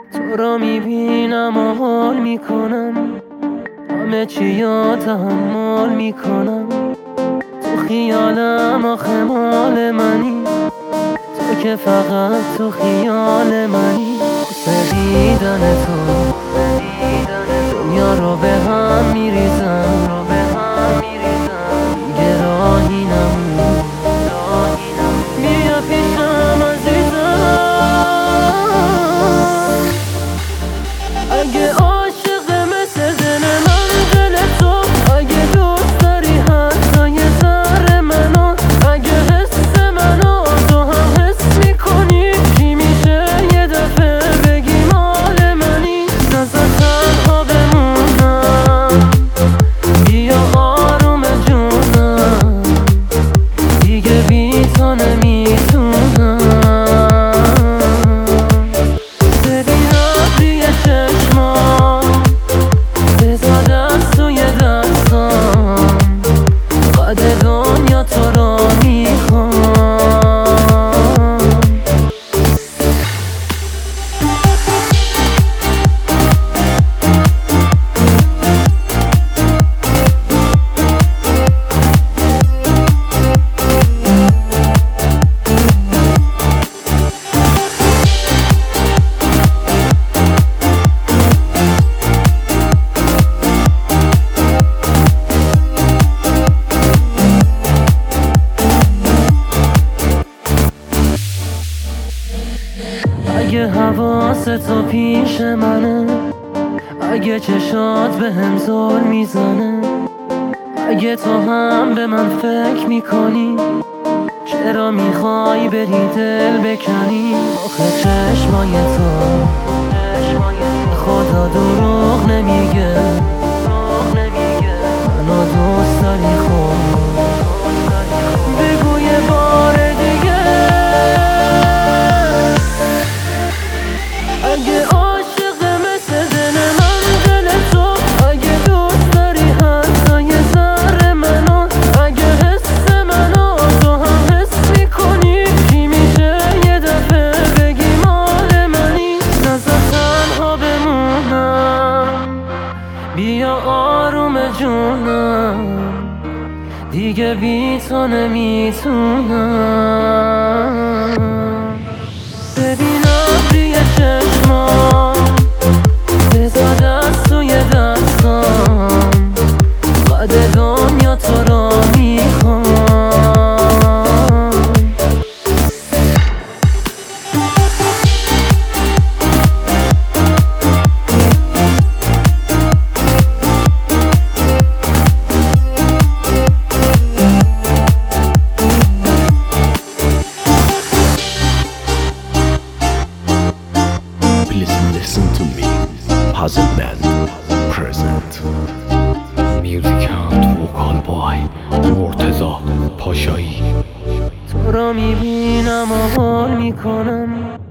تو را میبینم و حال میکنم، همه چی یا تحمل میکنم. تو خیالم آخه مال منی، تو که فقط تو خیال منی. دیدن تو دنیا رو به هم میریزم، دیگه راهی نمون. بیا پیشم عزیزم، اگه عاشق مثل دل من دل تو، اگه دوست داری حتی یه ذره منو، اگه حس منو تو هم حس میکنی، چی میشه یه دفعه بگی مال منی؟ نزد تنها بمونم، بیا آروم جونم، دیگه بی تو نمیتونم. ببینم توی چشمام، بذار دست توی دستام، قد دنیا تو رو میخوام. اگه حواست تو پیش منه، اگه چشات به هم زل میزنه، اگه تو هم به من فکر میکنی، چرا میخوای بری دل بکنی؟ آخه چشمای تو خدا دروغ نمیگه، منو دوست داری خود، بگو یه بار دیگه. اگه عاشق مثل دل من دل تو، اگه دوست داری حتی یه ذره منو، اگه حس منو تو هم حس میکنی، چی میشه یه دفعه بگی مال منی؟ نزد تنها بمونم، بیا آروم جونم، دیگه بی تو نمیتونم. ببینم توی چشمام، بذار دست توی دستام، قد دنیا تو رو میخوام. Please listen to me. Puzzle Band present. Music and vocal by مرتضی پاشایی. تو را میبینم و حال میکنم،